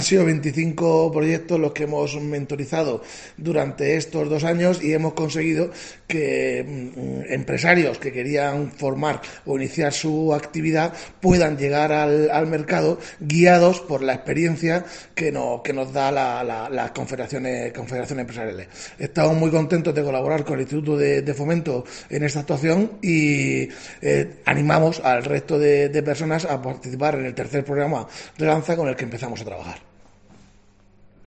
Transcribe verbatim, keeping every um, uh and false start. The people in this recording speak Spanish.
Han sido veinticinco proyectos los que hemos mentorizado durante estos dos años y hemos conseguido que mm, empresarios que querían formar o iniciar su actividad puedan llegar al, al mercado guiados por la experiencia que nos, que nos da la, la, las confederaciones, confederaciones empresariales. Estamos muy contentos de colaborar con el Instituto de, de Fomento en esta actuación y eh, animamos al resto de, de personas a participar en el tercer programa de Lanza con el que empezamos a trabajar.